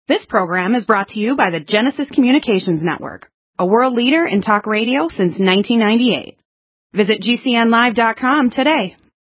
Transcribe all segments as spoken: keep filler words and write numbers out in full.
This program is brought to you by the Genesis Communications Network, a world leader in talk radio since nineteen ninety-eight. Visit G C N live dot com today.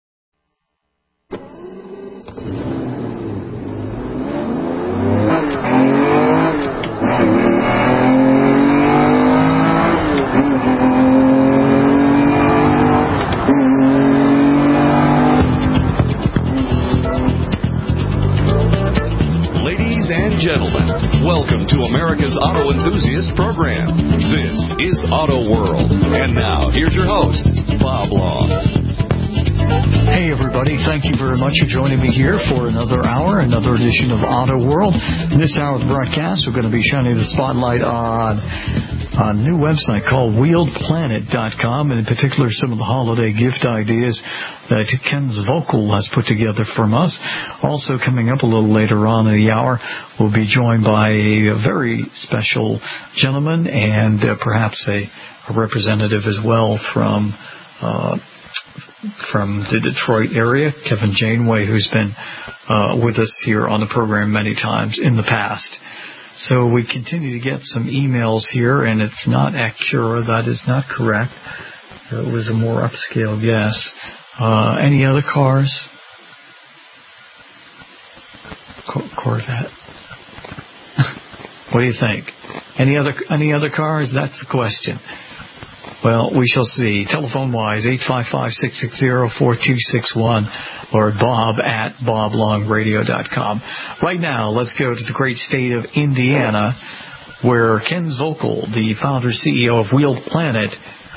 Gentlemen, welcome to America's Auto Enthusiast Program. This is Auto World. And now, here's your host, Bob Long. Hey, everybody. Thank you very much for joining me here for another hour, another edition of Auto World. In this hour of the broadcast, we're going to be shining the spotlight on a new website called wheeled planet dot com, and in particular some of the holiday gift ideas that Ken Zvokel has put together from us. Also coming up a little later on in the hour, we'll be joined by a very special gentleman and uh, perhaps a, a representative as well from uh, from the Detroit area, Kevin Janeway, who's been uh, with us here on the program many times in the past. So we continue to get some emails here, and it's not Acura. That is not correct. It was a more upscale guess. Uh, any other cars? Corvette. What do you think? Any other any other cars? That's the question. Well, we shall see. Telephone-wise, eight five five, six six zero, four two six one or bob at bob long radio dot com. Right now, let's go to the great state of Indiana, where Ken Zvokel, the founder C E O of Wheeled Planet,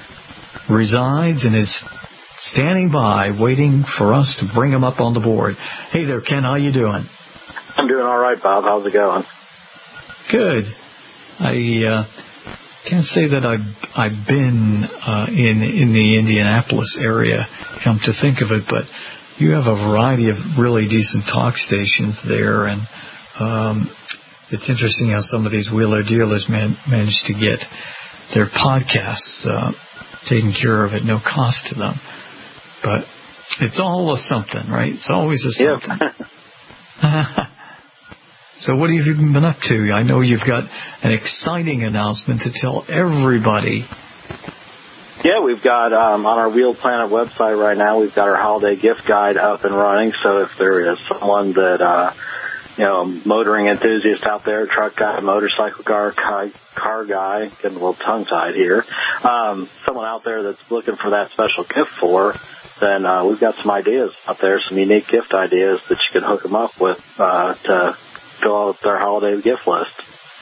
resides and is standing by, waiting for us to bring him up on the board. Hey there, Ken. How you doing? I'm doing all right, Bob. How's it going? Good. I uh, can't say that I've I've been uh, in in the Indianapolis area, come to think of it, but you have a variety of really decent talk stations there, and um, it's interesting how some of these wheeler dealers man, manage to get their podcasts uh, taken care of at no cost to them. But it's all a something, right? It's always a something. Yeah. So what have you been up to? I know you've got an exciting announcement to tell everybody. Yeah, we've got um, on our Wheeled Planet website right now, we've got our holiday gift guide up and running. So if there is someone that, uh, you know, motoring enthusiast out there, truck guy, motorcycle car, car, car guy, getting a little tongue-tied here, um, someone out there that's looking for that special gift for, then uh, we've got some ideas out there, some unique gift ideas that you can hook them up with uh, to fill out their holiday gift list.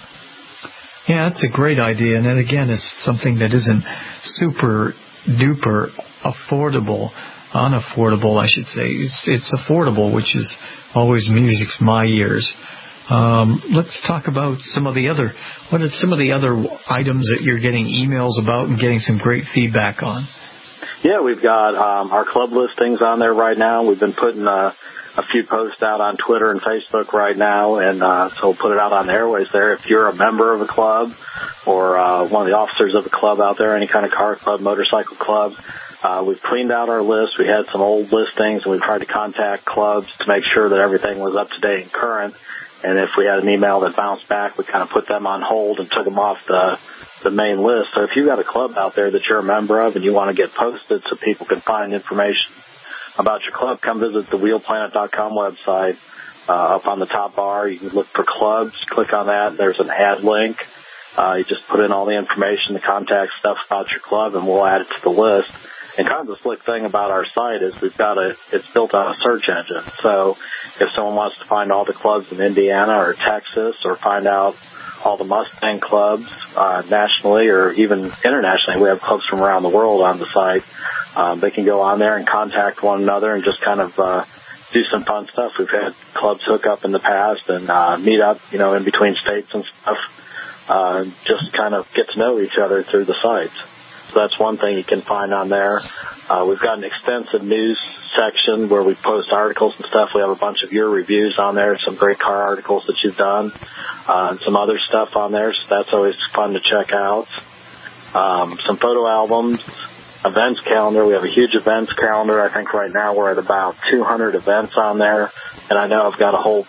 Yeah, that's a great idea. And then again, it's something that isn't super duper affordable, unaffordable, I should say. It's it's affordable, which is always music to my ears. Um, let's talk about some of the other, what are some of the other items that you're getting emails about and getting some great feedback on? Yeah, we've got um, our club listings on there right now. We've been putting uh, a few posts out on Twitter and Facebook right now, and uh, so we'll put it out on the airways there. If you're a member of a club or uh, one of the officers of a club out there, any kind of car club, motorcycle club, uh, we've cleaned out our list. We had some old listings, and we tried to contact clubs to make sure that everything was up to date and current. And if we had an email that bounced back, we kind of put them on hold and took them off the the main list. So if you've got a club out there that you're a member of and you want to get posted so people can find information about your club, come visit the wheeled planet dot com website. Uh, up on the top bar, you can look for clubs. Click on that. There's an add link. Uh, you just put in all the information, the contact stuff about your club, and we'll add it to the list. And kind of the slick thing about our site is we've got a, it's built on a search engine. So if someone wants to find all the clubs in Indiana or Texas or find out all the Mustang clubs uh, nationally or even internationally, we have clubs from around the world on the site. Um, they can go on there and contact one another and just kind of uh, do some fun stuff. We've had clubs hook up in the past and uh, meet up, you know, in between states and stuff, uh, just kind of get to know each other through the sites. So that's one thing you can find on there. Uh, we've got an extensive news section where we post articles and stuff. We have a bunch of your reviews on there, some great car articles that you've done, uh, and some other stuff on there. So that's always fun to check out. Um, some photo albums, events calendar. We have a huge events calendar. I think right now we're at about two hundred events on there. And I know I've got a whole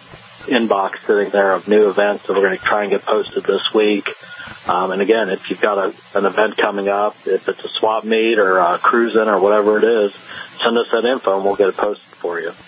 inbox sitting there of new events that we're going to try and get posted this week. Um, and again, if you've got a, an event coming up, if it's a swap meet or a cruising or whatever it is, send us that info and we'll get it posted for you.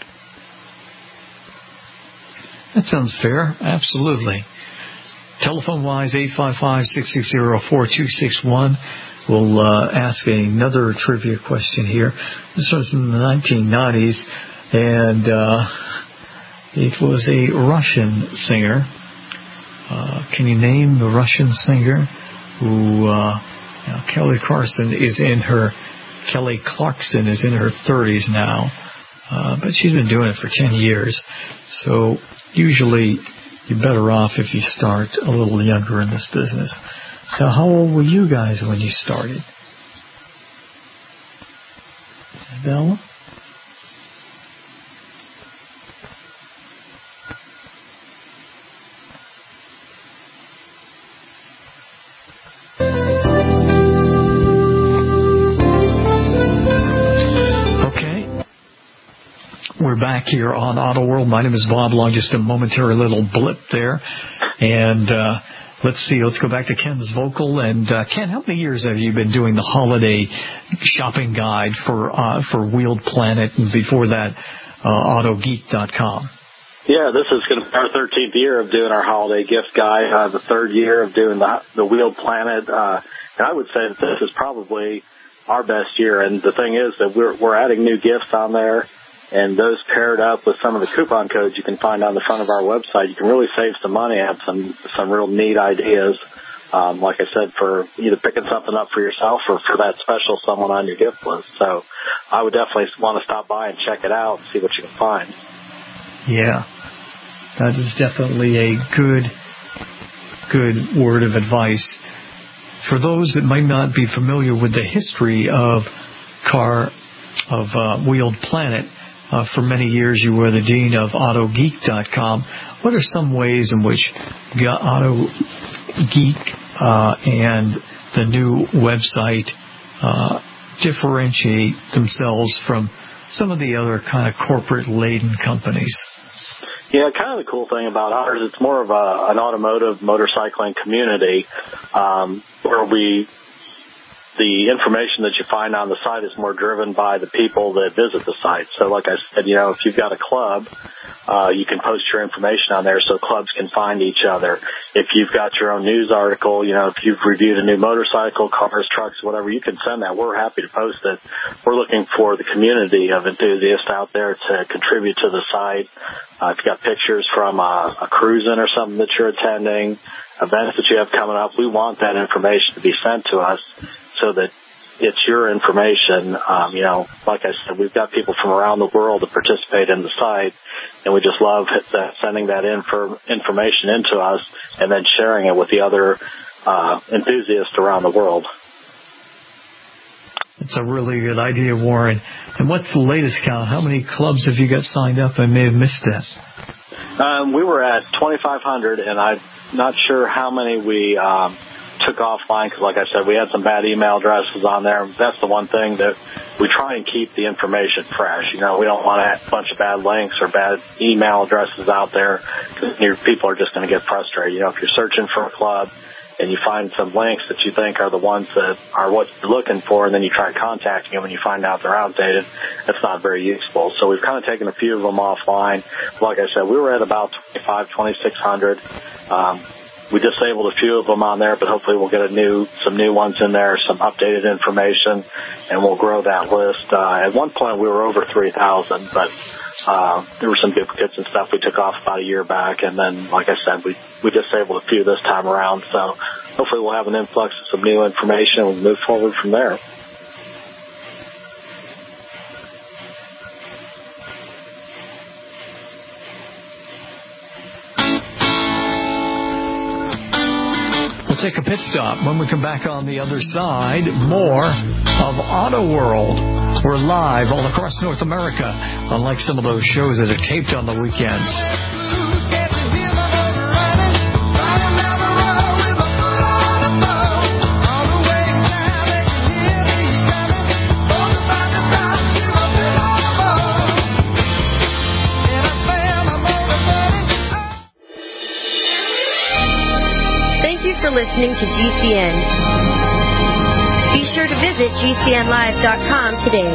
That sounds fair. Absolutely. Telephone-wise, eight five five, six six zero, four two six one. We'll uh, ask another trivia question here. This was from the nineteen nineties, and uh, it was a Russian singer. Uh, can you name the Russian singer who, uh, you know, Kelly Clarkson is in her, Kelly Clarkson is in her thirties now, uh, but she's been doing it for ten years. So usually you're better off if you start a little younger in this business. So how old were you guys when you started? Bella? We're back here on Auto World. My name is Bob Long. Just a momentary little blip there. And uh, let's see. Let's go back to Ken's vocal. And uh, Ken, how many years have you been doing the holiday shopping guide for uh, for Wheeled Planet, and before that, uh, Auto Geek dot com? Yeah, this is going to be our thirteenth year of doing our holiday gift guide, uh, the third year of doing the, the Wheeled Planet. Uh, and I would say that this is probably our best year. And the thing is that we're, we're adding new gifts on there. And those paired up with some of the coupon codes you can find on the front of our website, you can really save some money and have some, some real neat ideas. Um, like I said, for either picking something up for yourself or for that special someone on your gift list. So I would definitely want to stop by and check it out and see what you can find. Yeah, that is definitely a good, good word of advice. For those that might not be familiar with the history of car, of uh, Wheeled Planet, Uh, for many years, you were the dean of Auto Geek dot com. What are some ways in which Auto Geek uh, and the new website uh, differentiate themselves from some of the other kind of corporate-laden companies? Yeah, kind of the cool thing about ours, it's more of a, an automotive motorcycling community um, where we... the information that you find on the site is more driven by the people that visit the site. So like I said, you know, if you've got a club, uh, you can post your information on there so clubs can find each other. If you've got your own news article, you know, if you've reviewed a new motorcycle, cars, trucks, whatever, you can send that. We're happy to post it. We're looking for the community of enthusiasts out there to contribute to the site. Uh, if you've got pictures from a, a cruising or something that you're attending, events that you have coming up, we want that information to be sent to us, so that it's your information. Um, you know, like I said, we've got people from around the world that participate in the site, and we just love that, sending that in for information into us and then sharing it with the other uh, enthusiasts around the world. It's a really good idea, Warren. And what's the latest count? How many clubs have you got signed up? I may have missed that. Um, we were at twenty-five hundred, and I'm not sure how many we um, took offline because, like I said, we had some bad email addresses on there. That's the one thing that we try and keep the information fresh. You know, we don't want to have a bunch of bad links or bad email addresses out there because people are just going to get frustrated. You know, if you're searching for a club and you find some links that you think are the ones that are what you're looking for, and then you try contacting them and you find out they're outdated, that's not very useful. So we've kind of taken a few of them offline. Like I said, we were at about twenty-five, twenty-six hundred. Um, we disabled a few of them on there, but hopefully we'll get a new, some new ones in there, some updated information, and we'll grow that list. Uh, at one point we were over three thousand, but Uh, there were some duplicates and stuff we took off about a year back, and then, like I said, we, we disabled a few this time around, so hopefully we'll have an influx of some new information and we'll move forward from there. We'll take a pit stop. When we come back on the other side, more of Auto World. We're live all across North America, unlike some of those shows that are taped on the weekends. Thank you for listening to G C N. Be sure to visit G C N live dot com today.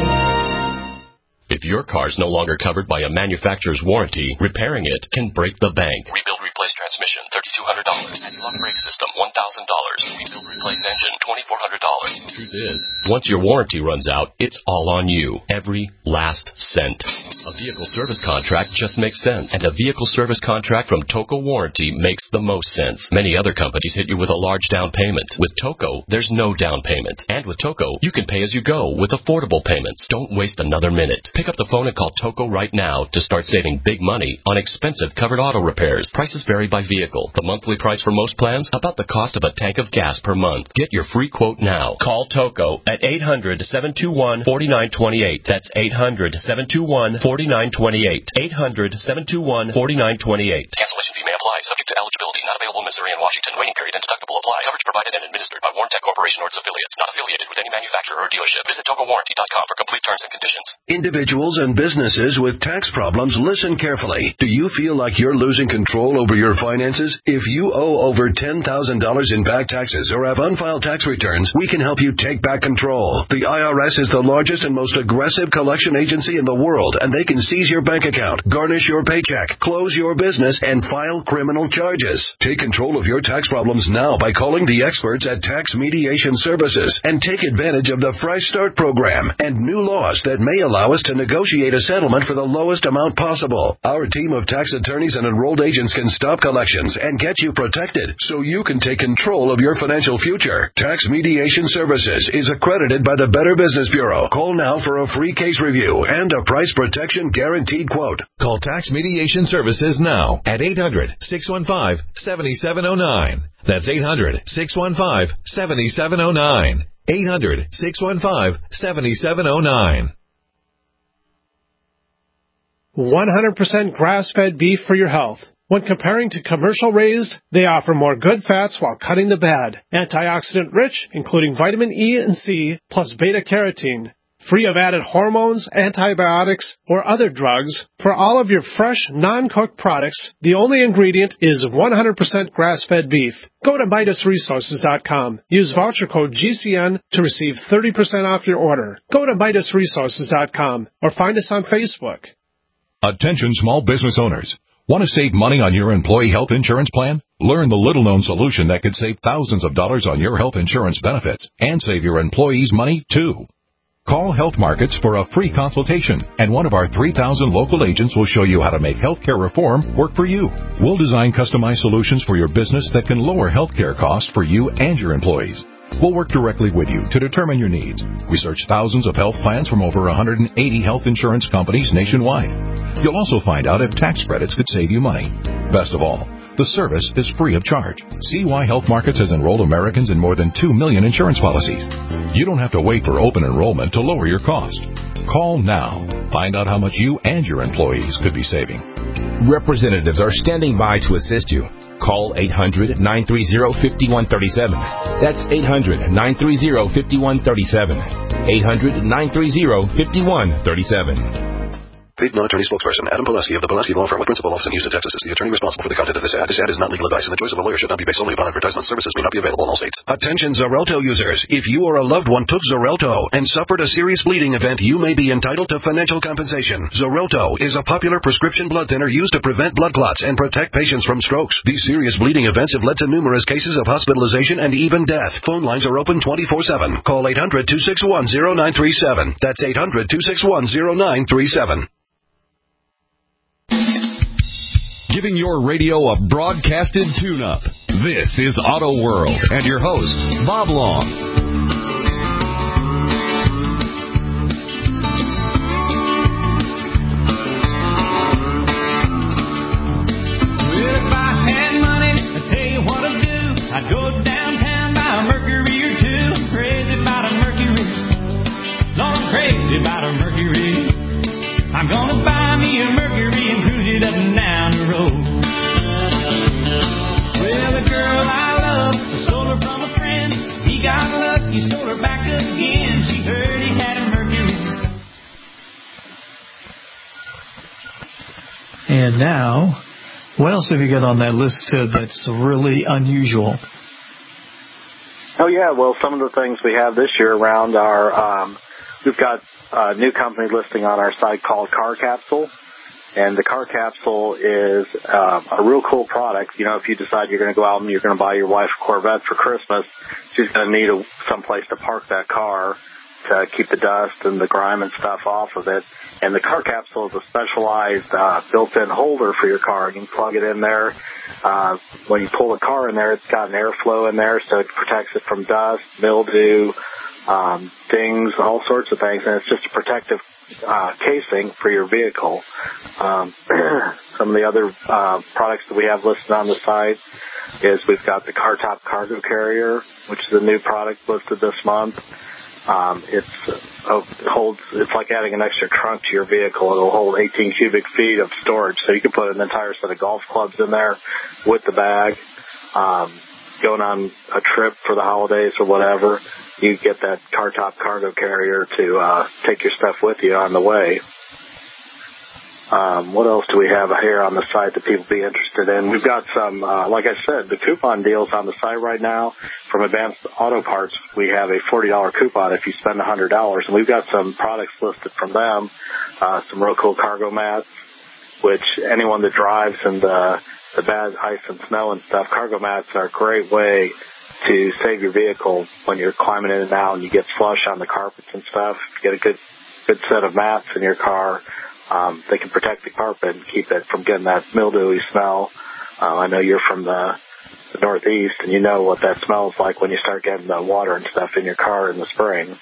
If your car's no longer covered by a manufacturer's warranty, repairing it can break the bank. Rebuild, replace transmission, three thousand two hundred dollars. Anti-lock brake system, one thousand dollars. Rebuild, replace engine, two thousand four hundred dollars. Truth is, once your warranty runs out, it's all on you. Every last cent. A vehicle service contract just makes sense. And a vehicle service contract from Toco Warranty makes the most sense. Many other companies hit you with a large down payment. With Toco, there's no down payment. And with Toco, you can pay as you go with affordable payments. Don't waste another minute. Pick up the phone and call Toco right now to start saving big money on expensive covered auto repairs. Prices vary by vehicle. The monthly price for most plans, about the cost of a tank of gas per month. Get your free quote now. Call Toco at eight hundred, seven two one, four nine two eight. That's eight hundred, seven two one, four nine two eight. eight hundred, seven two one, four nine two eight. Cancellation fee may apply, subject to eligibility. Not available in Missouri and Washington. Waiting period and deductible apply. Coverage provided and administered by Warrantech Corporation or its affiliates. Not affiliated with any manufacturer or dealership. Visit Toco Warranty dot com for complete terms and conditions. Individuals and businesses with tax problems, listen carefully. Do you feel like you're losing control over your finances? If you owe over ten thousand dollars in back taxes or have unfiled tax returns, we can help you take back control. The I R S is the largest and most aggressive collection agency in the world, and they can seize your bank account, garnish your paycheck, close your business, and file criminal charges. Take control of your tax problems now by calling the experts at Tax Mediation Services and take advantage of the Fresh Start program and new laws that may allow us to negotiate a settlement for the lowest amount possible. Our team of tax attorneys and enrolled agents can stop collections and get you protected so you can take control of your financial future. Tax Mediation Services is accredited by the Better Business Bureau. Call now for a free case review and a price protection guaranteed quote. Call Tax Mediation Services now at eight hundred, six one five, seven seven zero nine. That's eight hundred, six one five, seven seven zero nine. eight hundred, six one five, seven seven zero nine. one hundred percent grass-fed beef for your health. When comparing to commercial raised, they offer more good fats while cutting the bad. Antioxidant rich, including vitamin E and C, plus beta-carotene. Free of added hormones, antibiotics, or other drugs. For all of your fresh, non-cooked products, the only ingredient is one hundred percent grass-fed beef. Go to Midas Resources dot com. Use voucher code G C N to receive thirty percent off your order. Go to Midas Resources dot com or find us on Facebook. Attention small business owners. Want to save money on your employee health insurance plan? Learn the little-known solution that could save thousands of dollars on your health insurance benefits and save your employees money, too. Call Health Markets for a free consultation, and one of our three thousand local agents will show you how to make healthcare reform work for you. We'll design customized solutions for your business that can lower healthcare costs for you and your employees. We'll work directly with you to determine your needs. We search thousands of health plans from over one hundred eighty health insurance companies nationwide. You'll also find out if tax credits could save you money. Best of all, the service is free of charge. See why Health Markets has enrolled Americans in more than two million insurance policies. You don't have to wait for open enrollment to lower your cost. Call now. Find out how much you and your employees could be saving. Representatives are standing by to assist you. Call eight hundred, nine three zero, five one three seven. That's eight hundred, nine three zero, five one three seven. eight hundred, nine three zero, five one three seven. Paid non-attorney spokesperson Adam Pulaski of the Pulaski Law Firm with principal office in Houston, Texas is the attorney responsible for the content of this ad. This ad is not legal advice, and the choice of a lawyer should not be based solely upon advertisement. Services may not be available in all states. Attention Xarelto users. If you or a loved one took Xarelto and suffered a serious bleeding event, you may be entitled to financial compensation. Xarelto is a popular prescription blood thinner used to prevent blood clots and protect patients from strokes. These serious bleeding events have led to numerous cases of hospitalization and even death. Phone lines are open twenty-four seven. Call eight hundred, two six one, zero nine three seven. That's eight hundred, two six one, zero nine three seven. Giving your radio a broadcasted tune-up. This is Auto World and your host, Bob Long. Well, if I had money, I'd tell you what I'd do. I'd go downtown, buy a Mercury or two. I'm crazy about a Mercury. Lord, I'm crazy about a Mercury. I'm gonna buy me a Mercury and cruise it up and down the road. Well, the girl I love, I stole her from a friend. He got lucky, stole her back again. She heard he had a Mercury. And now, what else have you got on that list uh, that's really unusual? Oh, yeah. Well, some of the things we have this year around are um, we've got a new company listing on our site called Car Capsule. And the Car Capsule is uh, a real cool product. You know, if you decide you're going to go out and you're going to buy your wife a Corvette for Christmas, she's going to need a, some place to park that car to keep the dust and the grime and stuff off of it. And the Car Capsule is a specialized uh, built-in holder for your car. You can plug it in there. Uh, when you pull the car in there, it's got an airflow in there, so it protects it from dust, mildew, um, dings, all sorts of things. And it's just a protective uh, casing for your vehicle. Um, some of the other uh, products that we have listed on the site is we've got the Car Top Cargo Carrier, which is a new product listed this month. Um, it's uh, it holds. It's like adding an extra trunk to your vehicle. It'll hold eighteen cubic feet of storage, so you can put an entire set of golf clubs in there with the bag. Um, going on a trip for the holidays or whatever, you get that Car Top Cargo Carrier to uh, take your stuff with you on the way. Um, what else do we have here on the site that people be interested in? We've got some, uh, like I said, the coupon deals on the site right now. From Advanced Auto Parts, we have a forty dollars coupon if you spend one hundred dollars. And we've got some products listed from them, uh, some real cool cargo mats, which anyone that drives in the, the bad ice and snow and stuff, cargo mats are a great way to save your vehicle when you're climbing in and out and you get slush on the carpets and stuff. Get a good, good set of mats in your car. Um, they can protect the carpet and keep it from getting that mildewy smell. Uh, I know you're from the, the Northeast, and you know what that smells like when you start getting the water and stuff in your car in the spring.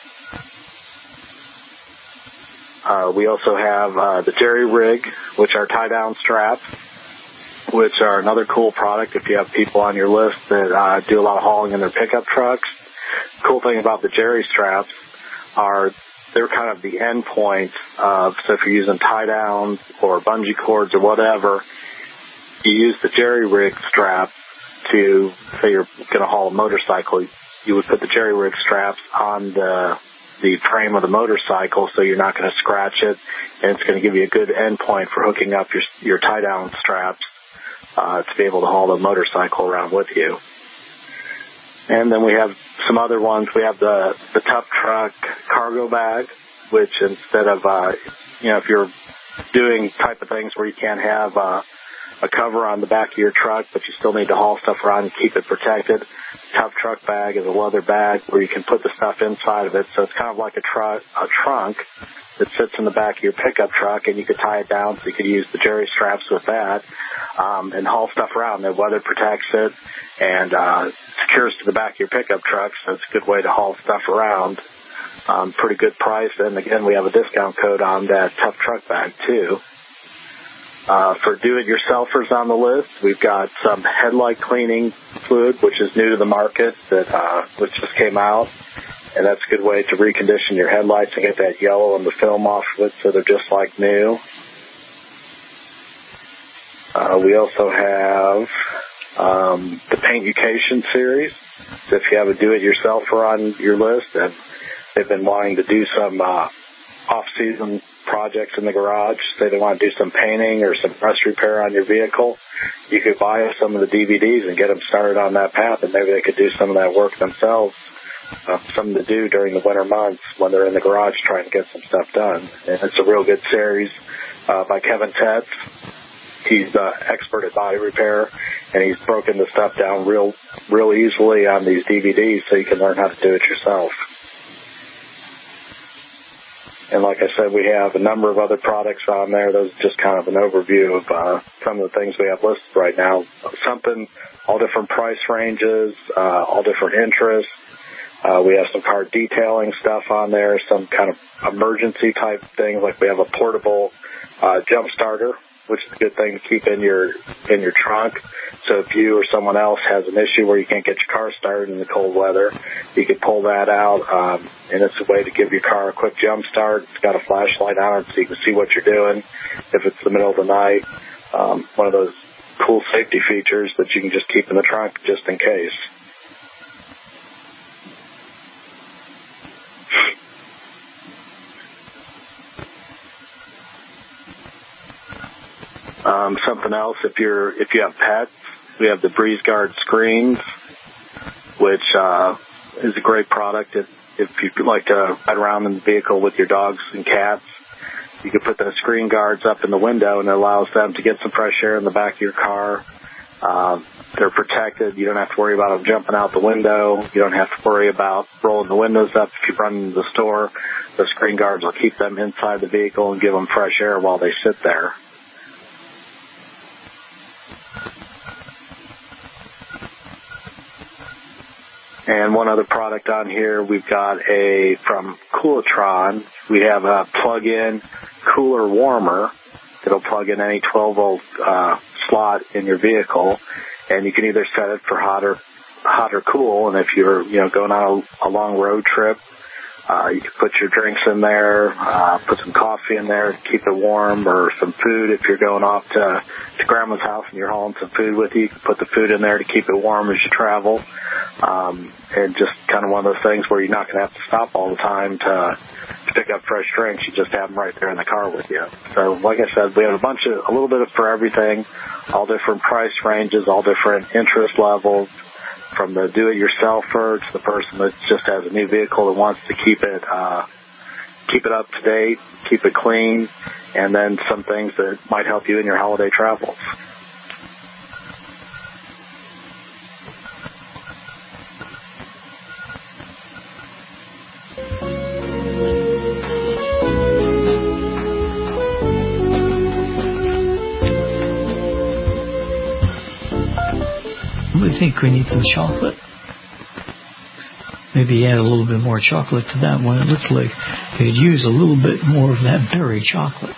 Uh, we also have uh, the Jerry Rig, which are tie-down straps, which are another cool product if you have people on your list that uh, do a lot of hauling in their pickup trucks. Cool thing about the Jerry straps are they're kind of the end point of, so if you're using tie-downs or bungee cords or whatever, you use the Jerry Rig strap to, say you're going to haul a motorcycle, you would put the Jerry Rig straps on the the frame of the motorcycle so you're not going to scratch it, and it's going to give you a good end point for hooking up your your tie-down straps uh, to be able to haul the motorcycle around with you. And then we have some other ones. We have the, the Tough Truck cargo bag, which instead of, uh, you know, if you're doing type of things where you can't have uh, a cover on the back of your truck, but you still need to haul stuff around and keep it protected, Tough Truck bag is a leather bag where you can put the stuff inside of it. So it's kind of like a, tr- a trunk that sits in the back of your pickup truck, and you could tie it down so you could use the Jerry straps with that um, and haul stuff around. The weather protects it and uh, secures to the back of your pickup truck, so it's a good way to haul stuff around. Um, pretty good price, and again, we have a discount code on that Tough Truck bag too. Uh, for do-it-yourselfers on the list, we've got some headlight cleaning fluid, which is new to the market, that uh, which just came out. And that's a good way to recondition your headlights and get that yellow and the film off of it so they're just like new. Uh, we also have um, the Paintucation series. So if you have a do-it-yourselfer on your list and they've been wanting to do some uh, off-season projects in the garage, say they want to do some painting or some rust repair on your vehicle, you could buy some of the D V Ds and get them started on that path, and maybe they could do some of that work themselves. Uh, something to do during the winter months when they're in the garage trying to get some stuff done. And it's a real good series uh, by Kevin Tetz. He's an uh, expert at body repair, and he's broken the stuff down real, real easily on these D V Ds so you can learn how to do it yourself. And like I said, we have a number of other products on there. Those are just kind of an overview of uh, some of the things we have listed right now. Something, all different price ranges, uh, all different interests. Uh, we have some car detailing stuff on there, some kind of emergency type things, like we have a portable uh, jump starter, which is a good thing to keep in your in your trunk. So if you or someone else has an issue where you can't get your car started in the cold weather, you can pull that out, um, and it's a way to give your car a quick jump start. It's got a flashlight on it so you can see what you're doing if it's the middle of the night. Um, one of those cool safety features that you can just keep in the trunk just in case. Um, something else, if you're if you have pets, we have the Breeze Guard screens. which uh, is a great product if, if you like to ride around in the vehicle with your dogs and cats. You can put those screen guards up in the window, and it allows them to get some fresh air in the back of your car. Uh, they're protected. You don't have to worry about them jumping out the window. You don't have to worry about rolling the windows up. If you run into the store, the screen guards will keep them inside the vehicle and give them fresh air while they sit there. And one other product on here, we've got a, from Coolatron, we have a plug-in cooler warmer that'll plug in any twelve volt uh, slot in your vehicle, and you can either set it for hot or, hot or cool, and if you're, you know, going on a, a long road trip, uh, you can put your drinks in there, uh, put some coffee in there to keep it warm, or some food if you're going off to, to Grandma's house and you're hauling some food with you, you can put the food in there to keep it warm as you travel. Um, and just kind of one of those things where you're not going to have to stop all the time to, to pick up fresh drinks. You just have them right there in the car with you. So, like I said, we have a bunch of, a little bit of for everything, all different price ranges, all different interest levels, from the do-it-yourselfer to the person that just has a new vehicle that wants to keep it, uh, keep it up to date, keep it clean, and then some things that might help you in your holiday travels. I think we need some chocolate. Maybe add a little bit more chocolate to that one. It looked like they could use a little bit more of that berry chocolate.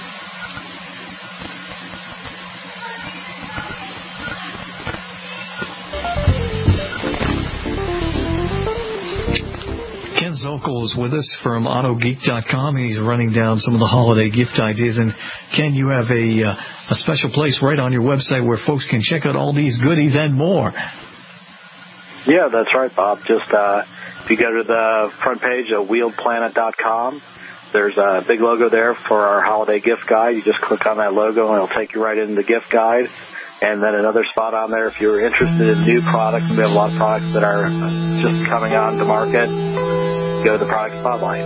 Ken Zokol is with us from Auto Geek dot com. He's running down some of the holiday gift ideas. And Ken, you have a uh, a special place right on your website where folks can check out all these goodies and more. Yeah, that's right, Bob. Just uh, if you go to the front page of wheeled planet dot com, there's a big logo there for our holiday gift guide. You just click on that logo and it'll take you right into the gift guide. And then another spot on there, if you're interested in new products, we have a lot of products that are just coming on to market, go to the product spotlight.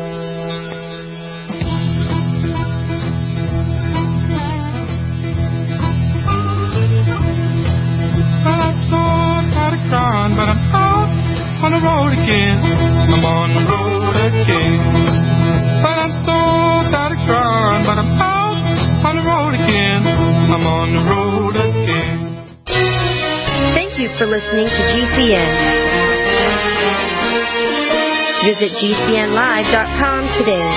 Well, I saw a product run, but I'm out on the road again. I'm on the road again. Well, I'm so tired of trying, but I'm out on the road again. I'm on the road again. Thank you for listening to G C N. Visit G C N live dot com today.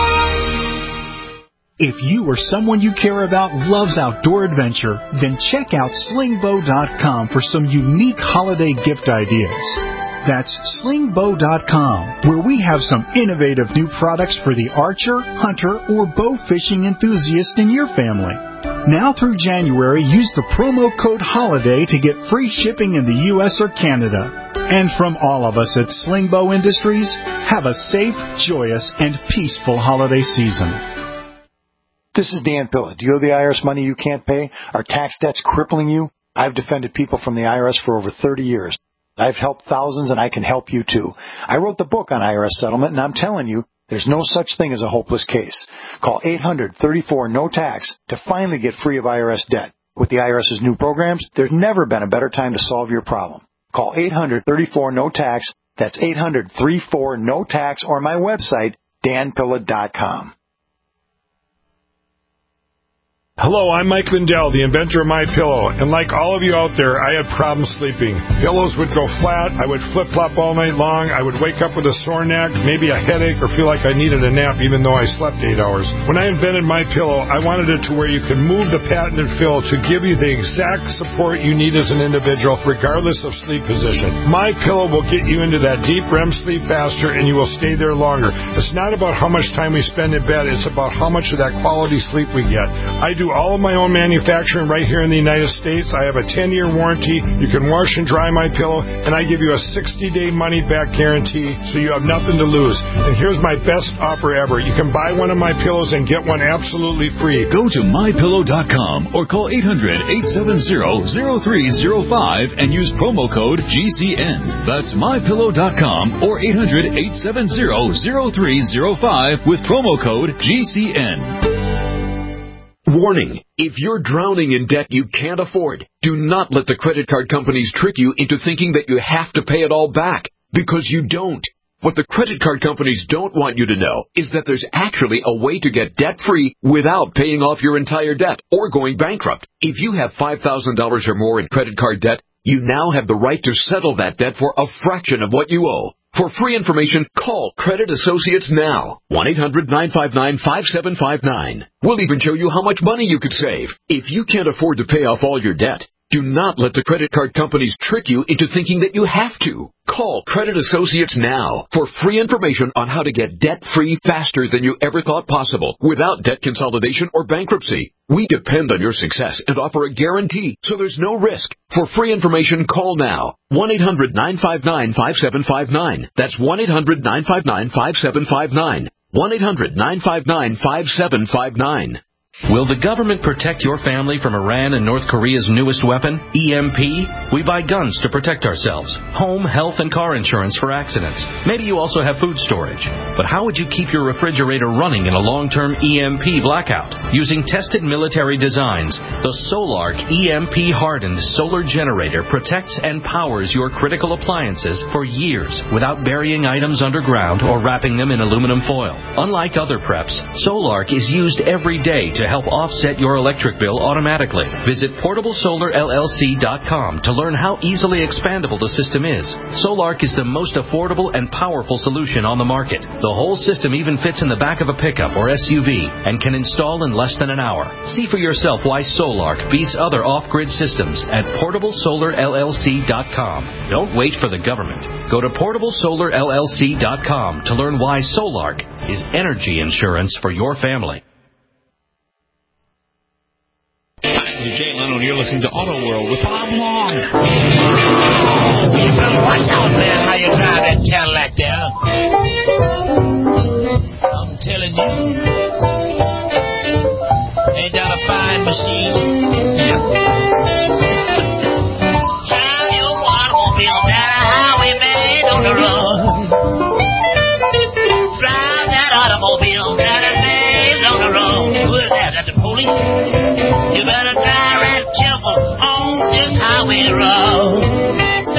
If you or someone you care about loves outdoor adventure, then check out sling bow dot com for some unique holiday gift ideas. That's sling bow dot com, where we have some innovative new products for the archer, hunter, or bow fishing enthusiast in your family. Now through January, use the promo code HOLIDAY to get free shipping in the U S or Canada. And from all of us at Sling Bow Industries, have a safe, joyous, and peaceful holiday season. This is Dan Pilla. Do you owe the I R S money you can't pay? Are tax debts crippling you? I've defended people from the I R S for over thirty years. I've helped thousands, and I can help you too. I wrote the book on I R S settlement, and I'm telling you, there's no such thing as a hopeless case. Call eight hundred, thirty-four, no tax to finally get free of I R S debt. With the I R S's new programs, there's never been a better time to solve your problem. Call eight hundred, thirty-four, no tax. That's eight hundred, thirty-four, no tax, or my website, dan pilla dot com. Hello, I'm Mike Lindell, the inventor of MyPillow, and like all of you out there, I had problems sleeping. Pillows would go flat, I would flip-flop all night long, I would wake up with a sore neck, maybe a headache, or feel like I needed a nap even though I slept eight hours. When I invented MyPillow, I wanted it to where you can move the patented fill to give you the exact support you need as an individual, regardless of sleep position. MyPillow will get you into that deep R E M sleep faster, and you will stay there longer. It's not about how much time we spend in bed, it's about how much of that quality sleep we get. I do do all of my own manufacturing right here in the United States. I have a ten-year warranty. You can wash and dry my pillow, and I give you a sixty-day money-back guarantee, so you have nothing to lose. And here's my best offer ever. You can buy one of my pillows and get one absolutely free. Go to my pillow dot com or call eight hundred, eight seven zero, zero three zero five and use promo code G C N. That's my pillow dot com or eight hundred, eight seven zero, zero three zero five with promo code G C N. Warning, if you're drowning in debt you can't afford, do not let the credit card companies trick you into thinking that you have to pay it all back, because you don't. What the credit card companies don't want you to know is that there's actually a way to get debt-free without paying off your entire debt or going bankrupt. If you have five thousand dollars or more in credit card debt, you now have the right to settle that debt for a fraction of what you owe. For free information, call Credit Associates now. one eight hundred, nine five nine, five seven five nine. We'll even show you how much money you could save. If you can't afford to pay off all your debt, do not let the credit card companies trick you into thinking that you have to. Call Credit Associates now for free information on how to get debt-free faster than you ever thought possible without debt consolidation or bankruptcy. We depend on your success and offer a guarantee, so there's no risk. For free information, call now. one eight hundred, nine five nine, five seven five nine. That's one eight hundred, nine five nine, five seven five nine. one eight hundred, nine five nine, five seven five nine. Will the government protect your family from Iran and North Korea's newest weapon, E M P? We buy guns to protect ourselves, home, health, and car insurance for accidents. Maybe you also have food storage. But how would you keep your refrigerator running in a long-term E M P blackout? Using tested military designs, the Solark E M P-hardened solar generator protects and powers your critical appliances for years without burying items underground or wrapping them in aluminum foil. Unlike other preps, Solark is used every day to help offset your electric bill automatically. Visit portable solar L L C dot com to learn how easily expandable the system is. Solark is the most affordable and powerful solution on the market. The whole system even fits in the back of a pickup or S U V and can install in less than an hour. See for yourself why Solark beats other off-grid systems at portable solar L L C dot com. Don't wait for the government. Go to portable solar L L C dot com to learn why Solark is energy insurance for your family. This is Jay Leno, and you're listening to Auto World with Bob Long. You better watch out, man, how you drive that Cadillac there. I'm telling you. Ain't that a fine machine? Yeah. Drive your automobile down a highway, man, on the road. Drive that automobile down a maze on the road. Who is that? That's the police? You better drive right careful on this highway road.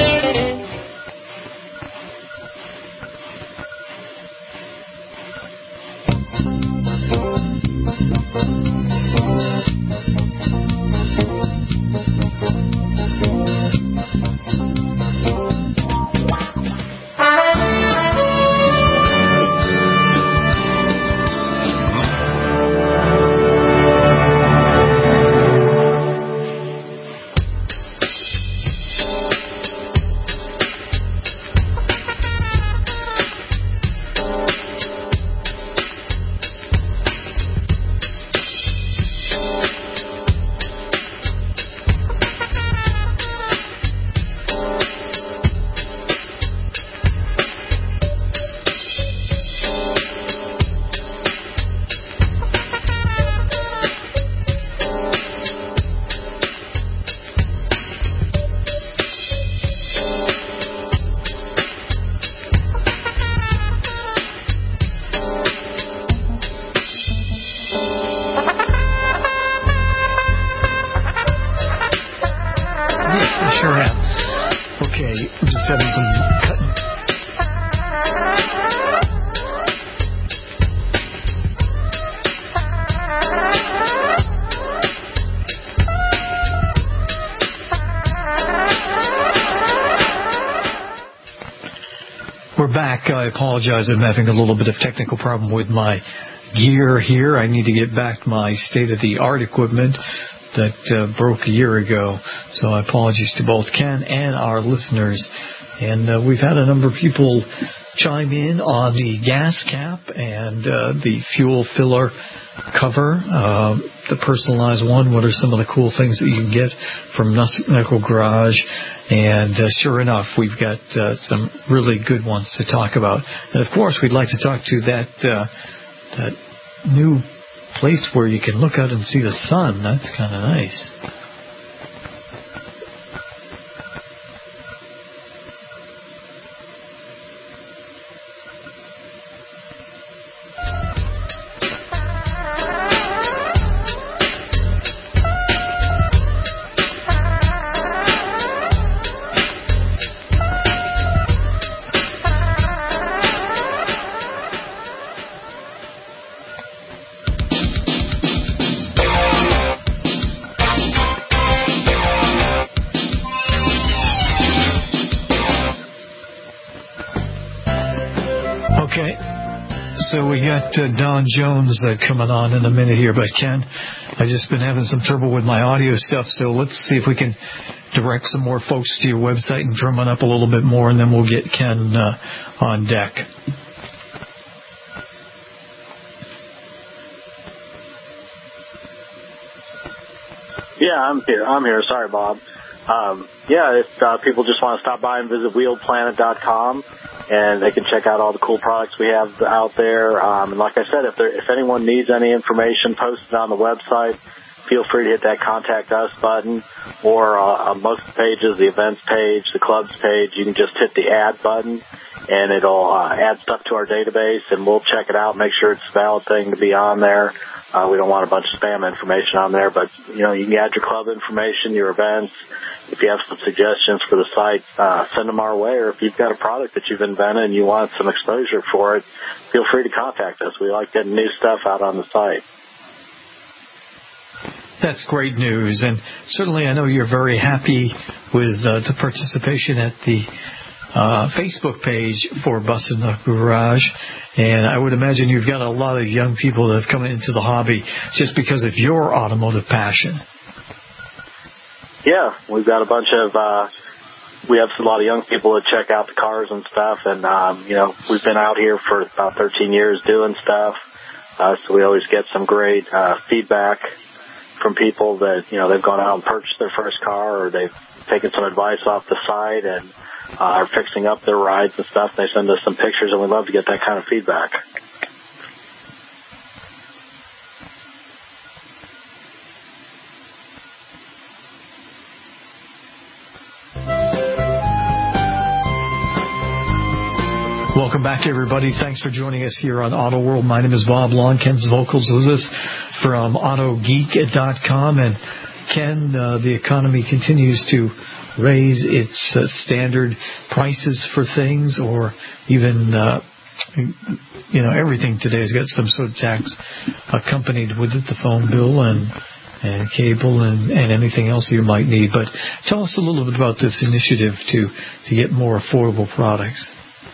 I apologize. I'm having a little bit of technical problem with my gear here. I need to get back my state-of-the-art equipment that uh, broke a year ago. So apologies to both Ken and our listeners. And uh, we've had a number of people chime in on the gas cap and uh, the fuel filler cover. Uh, the personalized one? What are some of the cool things that you can get from Knuckle Garage? And uh, sure enough, we've got uh, some really good ones to talk about. And, of course, we'd like to talk to that uh, that new place where you can look out and see the sun. That's kind of nice. So we got uh, Don Jones uh, coming on in a minute here, but Ken, I've just been having some trouble with my audio stuff, so let's see if we can direct some more folks to your website and drum it up a little bit more, and then we'll get Ken uh, on deck. Yeah, I'm here. I'm here. Sorry, Bob. Um, yeah, if uh, people just want to stop by and visit wheel planet dot com, and they can check out all the cool products we have out there. Um, and like I said, if there, if anyone needs any information posted on the website, feel free to hit that Contact Us button, or uh, on most pages, the events page, the clubs page, you can just hit the Add button, and it'll uh, add stuff to our database, and we'll check it out, make sure it's a valid thing to be on there. Uh, we don't want a bunch of spam information on there, but, you know, you can add your club information, your events. If you have some suggestions for the site, uh, send them our way. Or if you've got a product that you've invented and you want some exposure for it, feel free to contact us. We like getting new stuff out on the site. That's great news. And certainly I know you're very happy with uh, the participation at the Uh, Facebook page for Bustin' the Garage, and I would imagine you've got a lot of young people that have come into the hobby just because of your automotive passion. Yeah, we've got a bunch of, uh, we have a lot of young people that check out the cars and stuff, and, um, you know, we've been out here for about thirteen years doing stuff, uh, so we always get some great uh, feedback from people that, you know, they've gone out and purchased their first car, or they've taken some advice off the site and Uh, are fixing up their rides and stuff. They send us some pictures, and we love to get that kind of feedback. Welcome back, everybody. Thanks for joining us here on Auto World. My name is Bob Long. Ken Zvokel's with us from Auto Geek dot com. And Ken, uh, the economy continues to raise its uh, standard prices for things, or even, uh, you know, everything today has got some sort of tax accompanied with it, the phone bill and and cable and, and anything else you might need. But tell us a little bit about this initiative to, to get more affordable products.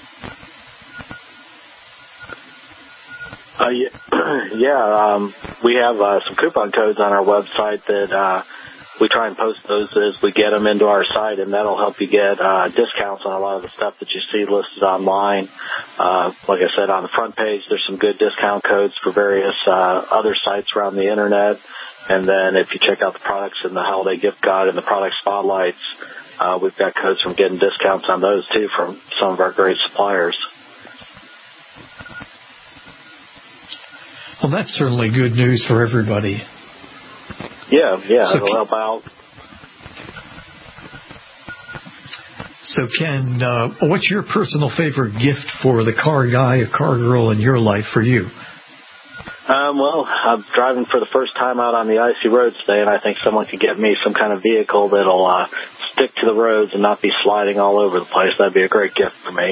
Uh, yeah, yeah um, we have uh, some coupon codes on our website that uh, we try and post those as we get them into our site, and that'll help you get uh, discounts on a lot of the stuff that you see listed online. Uh, like I said, on the front page, there's some good discount codes for various uh, other sites around the Internet. And then if you check out the products in the Holiday Gift Guide and the product spotlights, uh, we've got codes from getting discounts on those, too, from some of our great suppliers. Well, that's certainly good news for everybody. Yeah, yeah, so it'll help out. So, Ken, uh, what's your personal favorite gift for the car guy or car girl in your life for you? Um, well, I'm driving for the first time out on the icy roads today, and I think someone could get me some kind of vehicle that'll uh, stick to the roads and not be sliding all over the place. That'd be a great gift for me.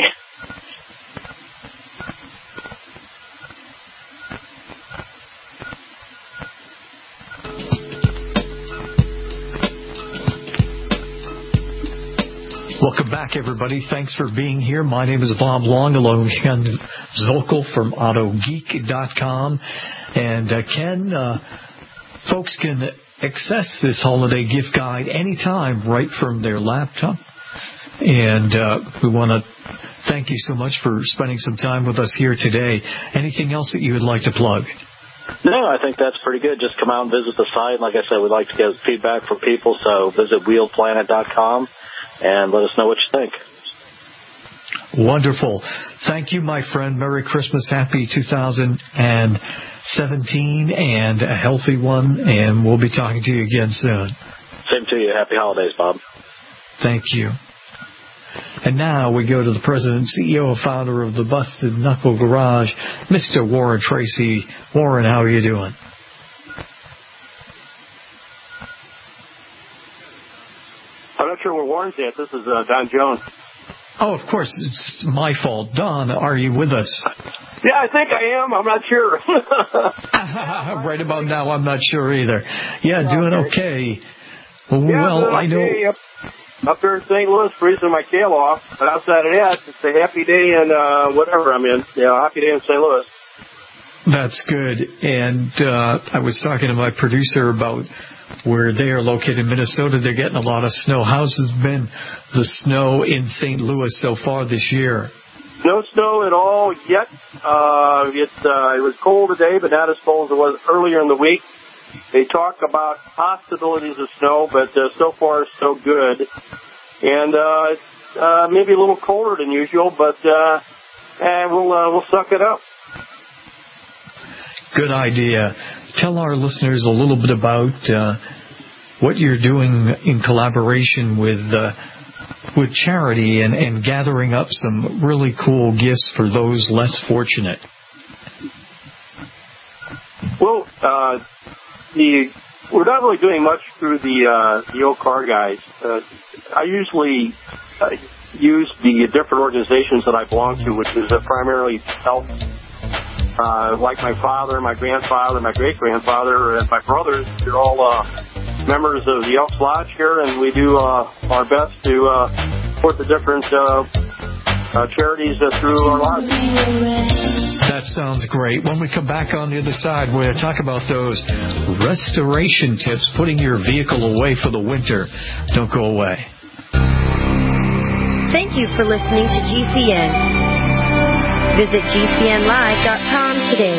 Welcome back, everybody. Thanks for being here. My name is Bob Long, along with Ken Zvokel from Auto Geek dot com. And uh, Ken, uh, folks can access this holiday gift guide anytime right from their laptop. And uh, we want to thank you so much for spending some time with us here today. Anything else that you would like to plug? No, I think that's pretty good. Just come out and visit the site. Like I said, we'd like to get feedback from people, so visit wheel planet dot com and let us know what you think. Wonderful. Thank you, my friend. Merry Christmas. Happy two thousand seventeen and a healthy one, and we'll be talking to you again soon. Same to you. Happy holidays, Bob. Thank you. And now we go to the president, C E O, and founder of the Busted Knuckle Garage, Mister Warren Tracy. Warren, how are you doing? I'm not sure where Warren's at. This is uh, Don Jones. Oh, of course, it's my fault. Don, are you with us? Yeah, I think I am. I'm not sure. Right about now, I'm not sure either. Yeah, doing okay. Well, yeah, well I know. Okay. Up, up there in Saint Louis, freezing my tail off. But outside of that, it's a happy day in uh, whatever I'm in. Yeah, happy day in Saint Louis. That's good. And uh, I was talking to my producer about where they are located in Minnesota. They're getting a lot of snow. How's it been, the snow in Saint Louis so far this year? No snow at all yet. Uh, it, uh, it was cold today, but not as cold as it was earlier in the week. They talk about possibilities of snow, but uh, so far so good. And uh, it's uh, maybe a little colder than usual, but uh, and we'll uh, we'll suck it up. Good idea. Tell our listeners a little bit about uh, what you're doing in collaboration with uh, with charity and, and gathering up some really cool gifts for those less fortunate. Well, uh, the we're not really doing much through the uh, the old car guys. Uh, I usually uh, use the different organizations that I belong to, which is uh, primarily health. Uh, like my father, my grandfather, my great-grandfather, and my brothers, they're all uh, members of the Elks Lodge here, and we do uh, our best to uh, support the different uh, uh, charities uh, through our lodge. That sounds great. When we come back on the other side, we're going to talk about those restoration tips, putting your vehicle away for the winter. Don't go away. Thank you for listening to G C N. Visit G C N live dot com today.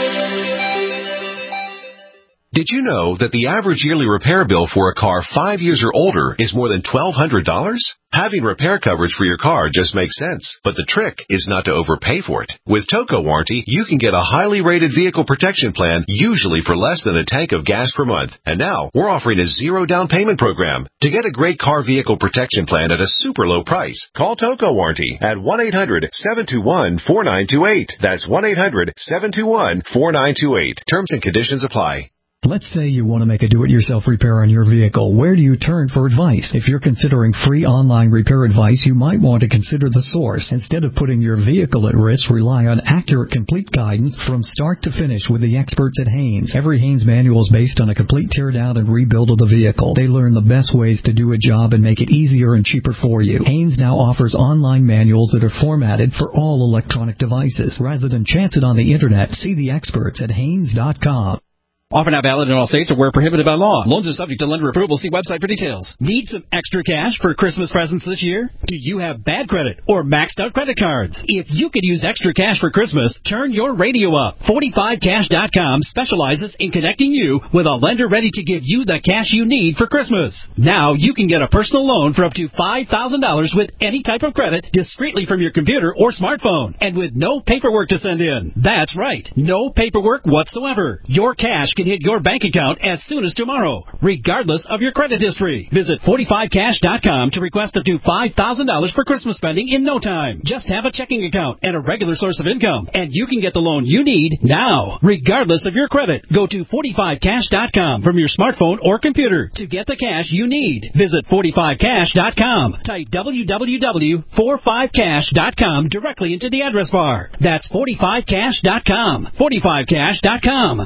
Did you know that the average yearly repair bill for a car five years or older is more than twelve hundred dollars? Having repair coverage for your car just makes sense, but the trick is not to overpay for it. With Toco Warranty, you can get a highly rated vehicle protection plan, usually for less than a tank of gas per month. And now, we're offering a zero down payment program. To get a great car vehicle protection plan at a super low price, call Toco Warranty at one eight hundred seven two one four nine two eight. That's one eight hundred seven two one four nine two eight. Terms and conditions apply. Let's say you want to make a do-it-yourself repair on your vehicle. Where do you turn for advice? If you're considering free online repair advice, you might want to consider The Source. Instead of putting your vehicle at risk, rely on accurate, complete guidance from start to finish with the experts at Haynes. Every Haynes manual is based on a complete teardown and rebuild of the vehicle. They learn the best ways to do a job and make it easier and cheaper for you. Haynes now offers online manuals that are formatted for all electronic devices. Rather than chance it on the internet, see the experts at Haynes dot com. Offer not valid in all states or where prohibited by law. Loans are subject to lender approval. See website for details. Need some extra cash for Christmas presents this year? Do you have bad credit or maxed out credit cards? If you could use extra cash for Christmas, turn your radio up. forty-five cash dot com specializes in connecting you with a lender ready to give you the cash you need for Christmas. Now you can get a personal loan for up to five thousand dollars with any type of credit discreetly from your computer or smartphone and with no paperwork to send in. That's right. No paperwork whatsoever. Your cash can hit your bank account as soon as tomorrow, regardless of your credit history. Visit forty-five cash dot com to request up to five thousand dollars for Christmas spending in no time. Just have a checking account and a regular source of income, and you can get the loan you need now, regardless of your credit. Go to forty-five cash dot com from your smartphone or computer to get the cash you need. Visit forty-five cash dot com. Type w w w dot forty-five cash dot com directly into the address bar. That's forty-five cash dot com. forty-five cash dot com.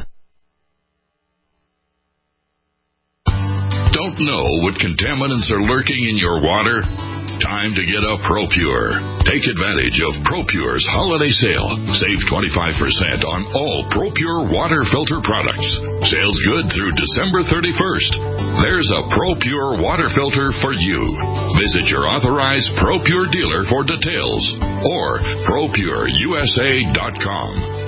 Don't know what contaminants are lurking in your water? Time to get a ProPure. Take advantage of ProPure's holiday sale. Save twenty-five percent on all ProPure water filter products. Sales good through December thirty-first. There's a ProPure water filter for you. Visit your authorized ProPure dealer for details or pro pure u s a dot com.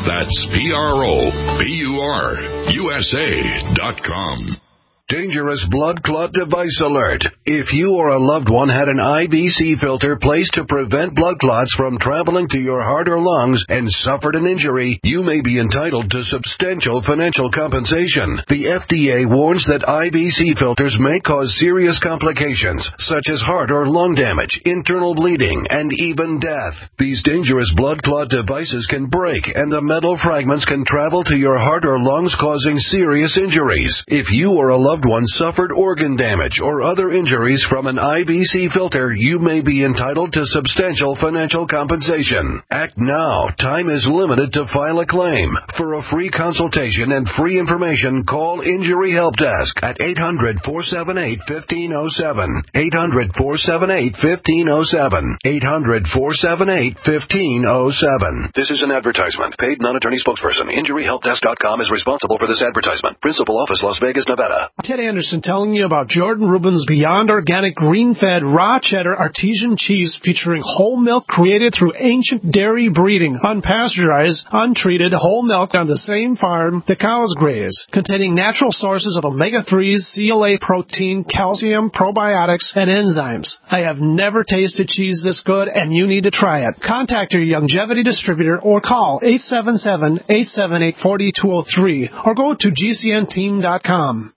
That's P R O B U R U S A dot com. Dangerous blood clot device alert. If you or a loved one had an I V C filter placed to prevent blood clots from traveling to your heart or lungs and suffered an injury, you may be entitled to substantial financial compensation. The F D A warns that I V C filters may cause serious complications, such as heart or lung damage, internal bleeding, and even death. These dangerous blood clot devices can break, and the metal fragments can travel to your heart or lungs, causing serious injuries. If you or a loved one suffered organ damage or other injuries from an I V C filter, you may be entitled to substantial financial compensation. Act now. Time is limited to file a claim. For a free consultation and free information, call Injury Help Desk at eight hundred, four seven eight, one five zero seven. eight hundred, four seven eight, one five zero seven. eight hundred, four seven eight, one five zero seven. This is an advertisement. Paid non-attorney spokesperson. Injury Help Desk dot com is responsible for this advertisement. Principal office, Las Vegas, Nevada. Ted Anderson telling you about Jordan Rubin's Beyond Organic Green-Fed Raw Cheddar Artesian Cheese featuring whole milk created through ancient dairy breeding, unpasteurized, untreated whole milk on the same farm the cows graze, containing natural sources of omega threes, C L A protein, calcium, probiotics, and enzymes. I have never tasted cheese this good, and you need to try it. Contact your Longevity distributor or call eight seven seven, eight seven eight, four two zero three or go to G C N team dot com.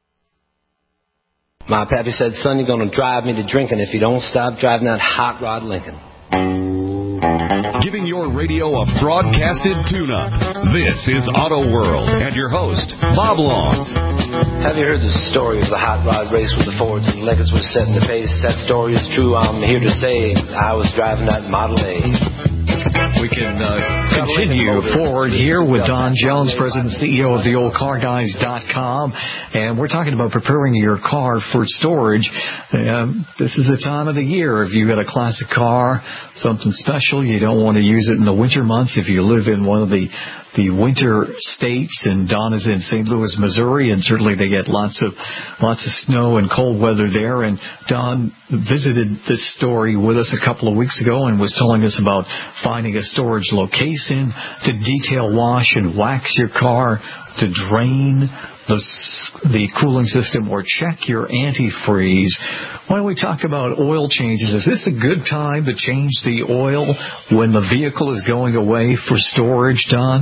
My pappy said, son, you're going to drive me to drinking if you don't stop driving that hot rod Lincoln. Giving your radio a broadcasted tune-up. This is Auto World and your host, Bob Long. Have you heard the story of the hot rod race with the Fords and Lincolns was setting the pace? That story is true. I'm here to say I was driving that Model A. We can uh, continue forward here with Don Jones, President and C E O of the old car guys dot com, and we're talking about preparing your car for storage. Um, this is the time of the year. If you've got a classic car, something special, you don't want to use it in the winter months. If you live in one of the the winter states, and Don is in Saint Louis, Missouri, and certainly they get lots of lots of snow and cold weather there. And Don visited this story with us a couple of weeks ago and was telling us about finding a storage location to detail wash and wax your car, to drain the, the cooling system, or check your antifreeze. Why don't we talk about oil changes? Is this a good time to change the oil when the vehicle is going away for storage, Don?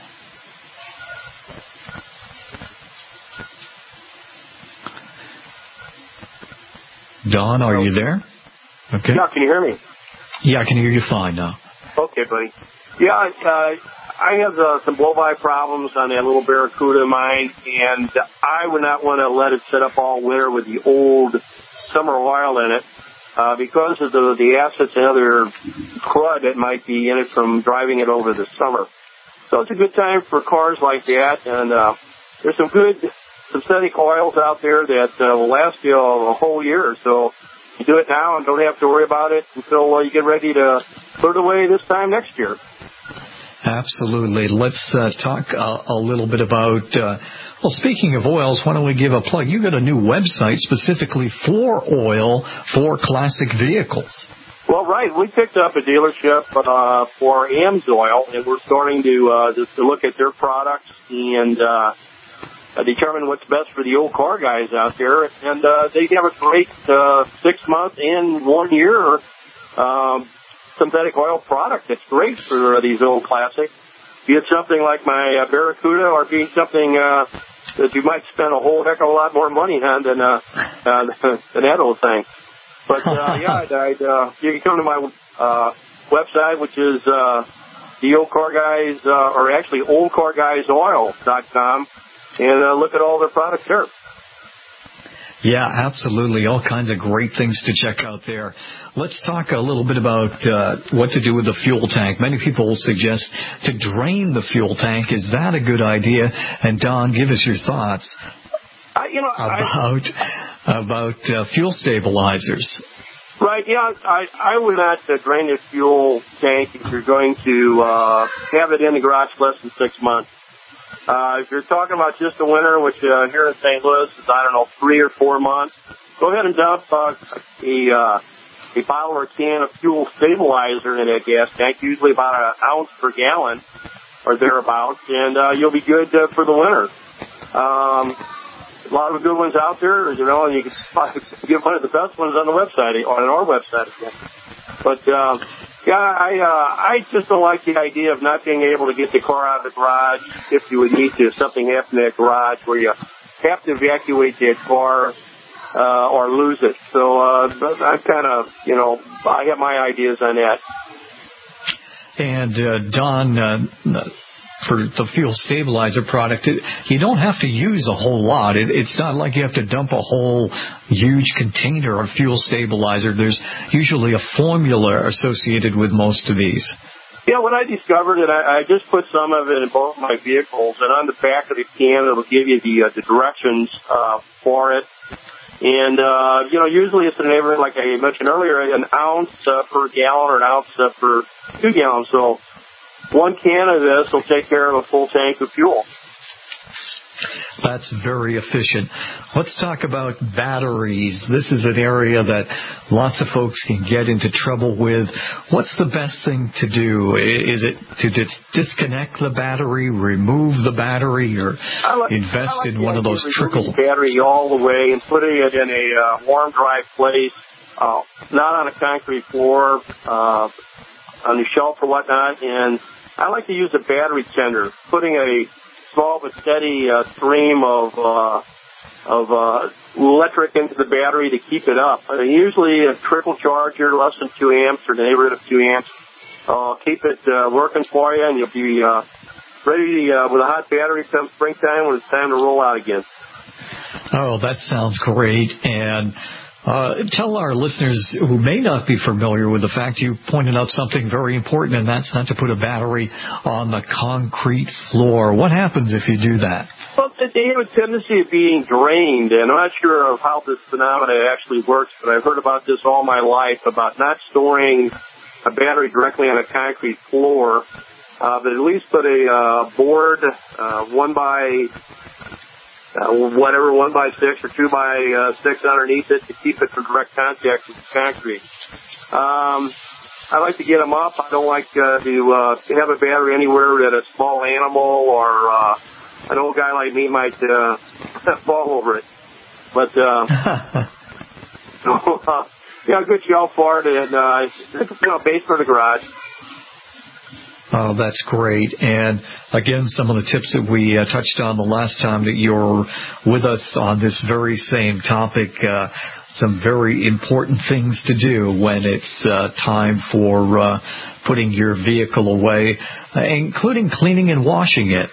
Don, are you there? Okay. Yeah, can you hear me? Yeah, I can hear you fine now. Okay, buddy. Yeah, uh, I have uh, some blow-by problems on that little Barracuda of mine, and I would not want to let it sit up all winter with the old summer oil in it uh, because of the, the acids and other crud that might be in it from driving it over the summer. So it's a good time for cars like that, and uh, there's some good synthetic oils out there that uh, will last you a, a whole year. So you do it now and don't have to worry about it until uh, you get ready to put it away this time next year. Absolutely. Let's uh, talk uh, a little bit about, uh, well, speaking of oils, why don't we give a plug? You've got a new website specifically for oil for classic vehicles. Well, right. We picked up a dealership uh, for AMSOIL, and we're starting to, uh, to, to look at their products and uh, determine what's best for the old car guys out there. And uh, they have a great uh, six-month and one-year um, synthetic oil product that's great for uh, these old classics. Be it something like my uh, Barracuda, or be something uh, that you might spend a whole heck of a lot more money on than, uh, uh, than that old thing. But, uh, yeah, I'd, I'd, uh, you can come to my uh, website, which is uh, the old car guys, uh, or actually old car guys oil dot com, and uh, look at all their products there. Yeah, absolutely. All kinds of great things to check out there. Let's talk a little bit about uh, what to do with the fuel tank. Many people will suggest to drain the fuel tank. Is that a good idea? And Don, give us your thoughts I, you know, about I, about uh, fuel stabilizers. Right, yeah, I, I would not uh, drain the fuel tank if you're going to uh, have it in the garage less than six months. Uh, if you're talking about just the winter, which uh, here in Saint Louis is, I don't know, three or four months, go ahead and dump uh, a, uh, a bottle or can of fuel stabilizer in that gas tank, usually about an ounce per gallon. or thereabouts, and uh, you'll be good uh, for the winter. Um, a lot of good ones out there, you know, and you can probably get one of the best ones on the website, on our website again. But, um, yeah, I uh, I just don't like the idea of not being able to get the car out of the garage if you would need to, if something happened in that garage where you have to evacuate that car uh, or lose it. So uh, I'm kind of, you know, I have my ideas on that. And, uh, Don, uh, for the fuel stabilizer product, it, you don't have to use a whole lot. It, it's not like you have to dump a whole huge container of fuel stabilizer. There's usually a formula associated with most of these. Yeah, when I discovered it, I, I just put some of it in both my vehicles, and on the back of the can, it'll give you the, uh, the directions uh, for it. And, uh, you know, usually it's in the neighborhood, like I mentioned earlier, an ounce uh, per gallon or an ounce uh, per two gallons. So one can of this will take care of a full tank of fuel. That's very efficient. Let's talk about batteries. This is an area that lots of folks can get into trouble with. What's the best thing to do? Is it to dis- disconnect the battery, remove the battery, or like, invest like in one of those trickle? The battery all the way and putting it in a uh, warm, dry place, uh, not on a concrete floor, uh, on the shelf or whatnot. And I like to use a battery tender, putting a small but steady uh, stream of uh, of uh, electric into the battery to keep it up. I mean, usually a trickle charger, less than two amps or the neighborhood of two amps, uh, keep it uh, working for you, and you'll be uh, ready uh, with a hot battery come springtime when it's time to roll out again. Oh, that sounds great. And Uh, tell our listeners who may not be familiar with the fact you pointed out something very important, and that's not to put a battery on the concrete floor. What happens if you do that? Well, they have a tendency of being drained, and I'm not sure of how this phenomenon actually works, but I've heard about this all my life, about not storing a battery directly on a concrete floor, uh, but at least put a uh, board, uh, one by... Uh, whatever, one by six or two by uh, six underneath it to keep it from direct contact with the concrete. Um, I like to get them up. I don't like uh, to uh, have a battery anywhere that a small animal or uh, an old guy like me might uh, fall over it. But, uh, so, uh, yeah, a good shelf for it, and uh, you know, basement of the garage. Oh, that's great. And again, some of the tips that we uh, touched on the last time that you were with us on this very same topic, uh, some very important things to do when it's uh, time for uh, putting your vehicle away, uh, including cleaning and washing it.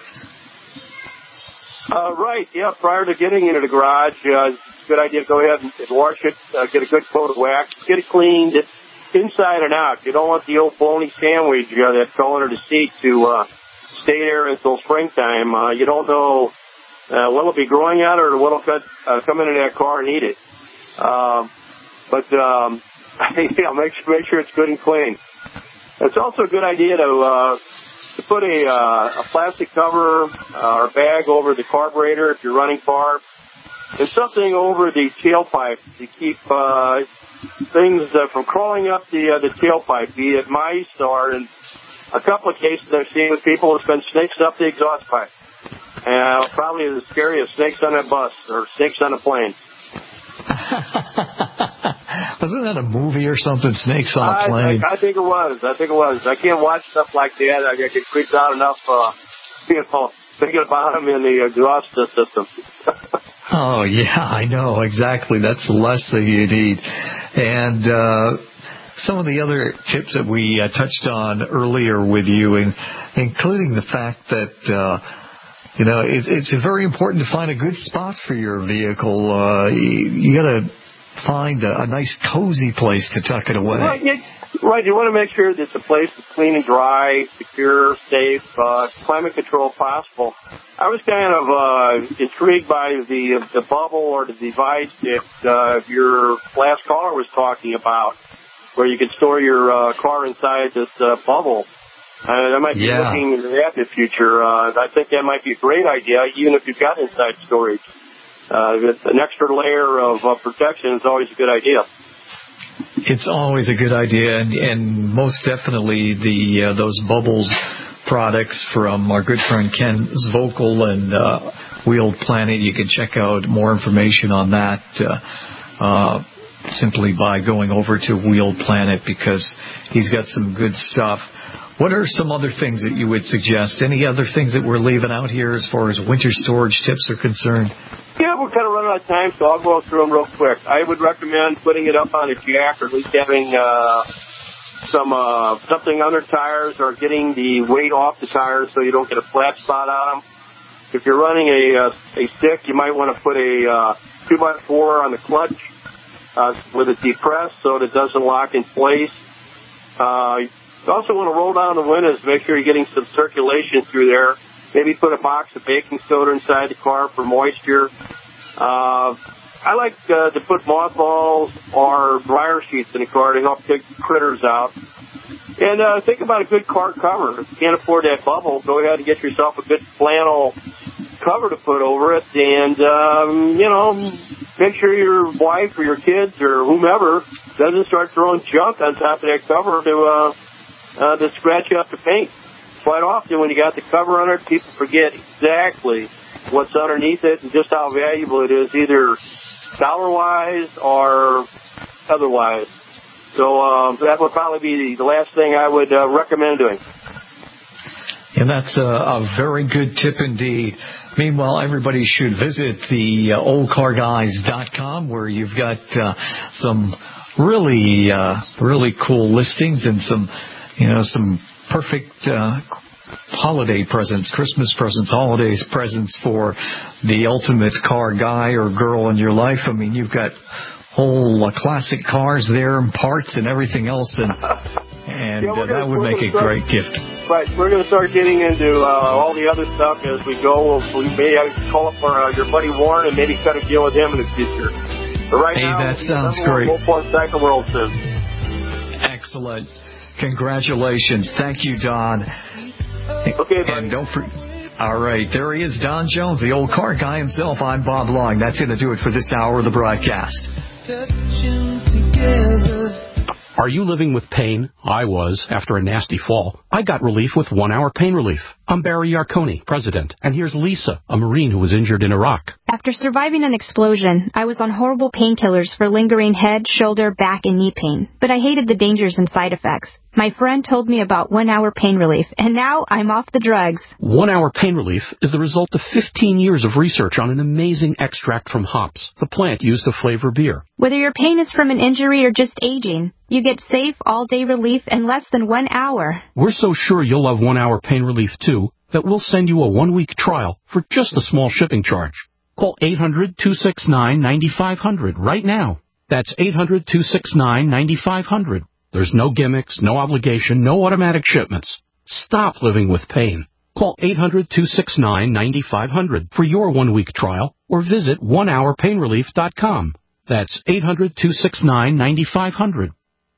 Uh, right, yeah, prior to getting into the garage, uh, it's a good idea to go ahead and wash it, uh, get a good coat of wax, get it cleaned. It's inside and out. You don't want the old bologna sandwich uh, that fell under the seat to uh, stay there until springtime. Uh, you don't know uh, what will be growing out or what will uh, come into that car and eat it. Um, but um, yeah, make sure, make sure it's good and clean. It's also a good idea to uh, to put a, uh, a plastic cover uh, or bag over the carburetor if you're running carbs, and something over the tailpipe to keep uh, things uh, from crawling up the uh, the tailpipe, be it mice or in a couple of cases I've seen with people, it's been snakes up the exhaust pipe. Uh, probably as scary as snakes on a bus or snakes on a plane. Wasn't that a movie or something, Snakes on a Plane? I, I, I think it was. I think it was. I can't watch stuff like that. I get creeped out enough, uh, you know, thinking about them in the exhaust system. Oh, yeah, I know, exactly. That's the less that you need. And uh, some of the other tips that we uh, touched on earlier with you, in, including the fact that, uh, you know, it, it's very important to find a good spot for your vehicle. Uh, you you got to find a, a nice, cozy place to tuck it away. Right, you, right, you want to make sure that it's a place that's clean and dry, secure, safe, uh, climate control possible. I was kind of uh, intrigued by the the bubble or the device that uh, your last caller was talking about, where you could store your uh, car inside this uh, bubble. Uh, I might be yeah. looking into that in the future. Uh, I think that might be a great idea, even if you've got inside storage. Uh, an extra layer of uh, protection is always a good idea. It's always a good idea, and, and most definitely the uh, those bubbles products from our good friend Ken Zvokel and uh, Wheeled Planet. You can check out more information on that uh, uh, simply by going over to Wheeled Planet, because he's got some good stuff. What are some other things that you would suggest? Any other things that we're leaving out here as far as winter storage tips are concerned? Yeah, we're kind of running out of time, so I'll go through them real quick. I would recommend putting it up on a jack, or at least having uh, some uh, something under tires, or getting the weight off the tires so you don't get a flat spot on them. If you're running a uh, a stick, you might want to put a uh, two by four on the clutch uh, with it depressed so that it doesn't lock in place. Uh, you also want to roll down the windows, make sure you're getting some circulation through there. Maybe put a box of baking soda inside the car for moisture. Uh, I like uh, to put mothballs or dryer sheets in the car to help take critters out. And uh, think about a good car cover. If you can't afford that bubble, go ahead and get yourself a good flannel cover to put over it. And, um, you know, make sure your wife or your kids or whomever doesn't start throwing junk on top of that cover to, uh, uh, to scratch up the paint. Quite often when you got the cover on it, people forget exactly what's underneath it and just how valuable it is, either dollar-wise or otherwise. So um, that would probably be the last thing I would uh, recommend doing. And that's a, a very good tip indeed. Meanwhile, everybody should visit the uh, old car guys dot com, where you've got uh, some really, uh, really cool listings and some, you know, some perfect uh, holiday presents, Christmas presents, holidays presents for the ultimate car guy or girl in your life. I mean, you've got whole uh, classic cars there and parts and everything else, and and yeah, uh, gonna, that would make a start, great gift. Right, we're going to start getting into uh, all the other stuff as we go. We may call up our, uh, your buddy Warren and maybe cut a deal with him in the future. But right hey, now, that sounds great. We'll pull back the world soon. Excellent. Congratulations. Thank you, Don. Okay, buddy. And don't for, all right, there he is, Don Jones, the old car guy himself. I'm Bob Long. That's going to do it for this hour of the broadcast. Are you living with pain? I was, after a nasty fall. I got relief with One Hour Pain Relief. I'm Barry Yarconi, president, and here's Lisa, a Marine who was injured in Iraq. After surviving an explosion, I was on horrible painkillers for lingering head, shoulder, back, and knee pain. But I hated the dangers and side effects. My friend told me about One Hour Pain Relief, and now I'm off the drugs. One Hour Pain Relief is the result of fifteen years of research on an amazing extract from hops, the plant used to flavor beer. Whether your pain is from an injury or just aging, you get safe all-day relief in less than one hour. We're so sure you'll love One Hour Pain Relief, too, that we'll send you a one-week trial for just a small shipping charge. Call eight hundred, two six nine, nine five zero zero right now. That's eight hundred, two six nine, nine five zero zero. There's no gimmicks, no obligation, no automatic shipments. Stop living with pain. Call eight hundred, two six nine, nine five zero zero for your one-week trial, or visit one hour pain relief dot com. That's eight hundred, two six nine, nine five zero zero.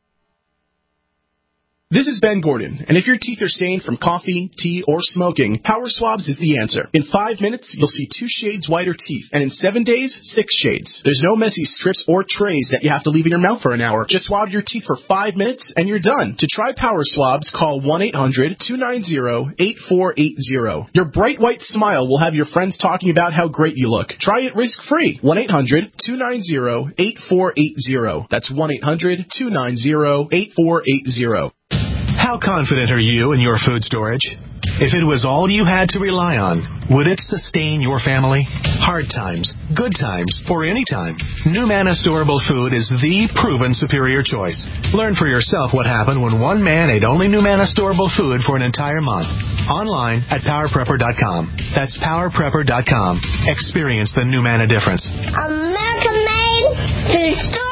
This is Ben Gordon, and if your teeth are stained from coffee, tea, or smoking, Power Swabs is the answer. In five minutes, you'll see two shades whiter teeth, and in seven days, six shades. There's no messy strips or trays that you have to leave in your mouth for an hour. Just swab your teeth for five minutes, and you're done. To try Power Swabs, call one eight hundred, two nine zero, eight four eight zero. Your bright white smile will have your friends talking about how great you look. Try it risk-free. one eight hundred, two nine zero, eight four eight zero. That's one eight hundred, two nine zero, eight four eight zero. How confident are you in your food storage? If it was all you had to rely on, would it sustain your family? Hard times, good times, or any time, NuManna Storable Food is the proven superior choice. Learn for yourself what happened when one man ate only NuManna Storable Food for an entire month. Online at power prepper dot com. That's power prepper dot com. Experience the NuManna difference. American made food storage.